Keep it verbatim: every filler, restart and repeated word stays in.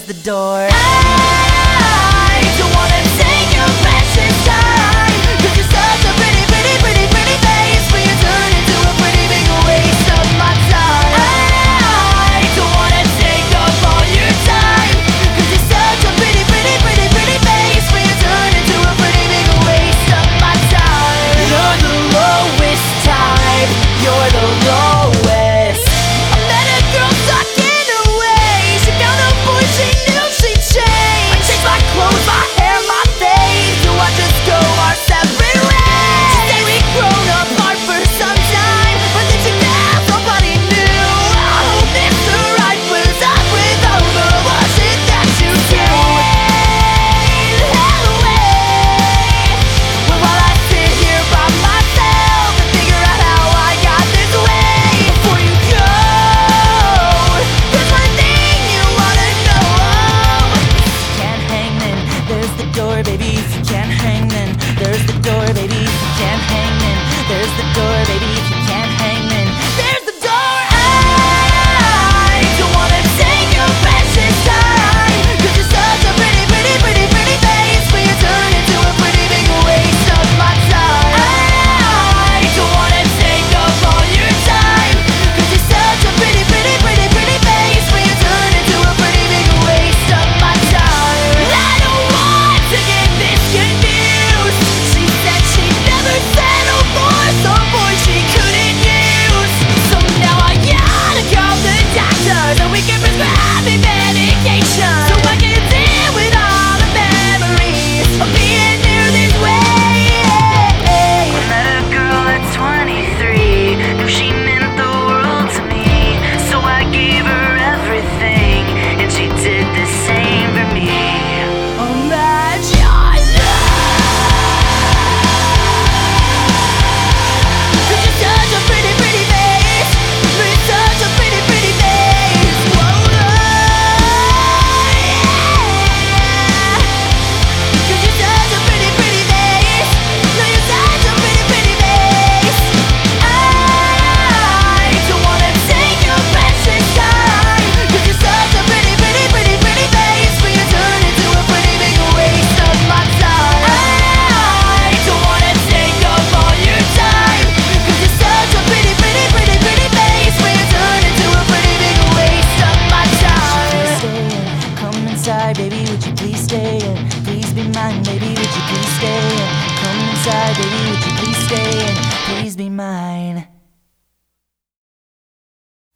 there's the door. I don't wanna take your precious time, 'cause you're such a pretty, pretty, pretty, pretty face, but you turn into a pretty big waste of my time. I don't wanna take up all your time, 'cause you're such a pretty, pretty, pretty, pretty face, but you turn into a pretty big waste of my time. You're the lowest type, you're the lowest. I met a girl stuck in her ways, she found a boy she knew she'd change. I changed my clothes, my hair, my face, to watch us go our separate ways. She said we'd grown apart for some time, but then she passed, nobody knew. I hope Mister Right was up with all the was it that you gave away. Well, while I sit here by myself and figure out how I got this way, before you go, there's one thing you wanna know. Can't hang then, there's the door, baby. If you can't hang then, there's the door, baby. If you can't hang then, there's the door, baby. If you can't hang then, There's the door. I don't wanna take your precious time, 'cause you're such a pretty, pretty, pretty, pretty face, but you turn into a pretty big waste of my time. I don't wanna take up all your time, 'cause you're such a pretty, pretty, pretty, pretty face, but you turn into a pretty big waste of my time. I don't want to get this confused. She said she'd never settle for some boy she couldn't use. So now I gotta call the doctor so we can prescribe me medication, so I can deal with all the memories of being near this way. met a girl at twenty-three, knew she meant the world to me, so I gave her everything, and she did the same for me. Imagine love, 'cause you're such a pretty, pretty face, you're such a pretty, pretty face. Whoa, yeah. 'Cause you're such a pretty, pretty face, no, you're such a pretty, pretty face. I don't wanna take your precious time, 'cause you're such a pretty, pretty, pretty, pretty face, but you turn into a pretty big waste of my time. I don't wanna take up all your time, 'cause you're such a pretty, pretty, pretty, pretty face, but you turn into a pretty big waste of my time. Stay in, come inside, baby. Would you please stay in? Please be mine, baby. Would you please stay in? Come inside, baby. Would you please stay in? Please be mine.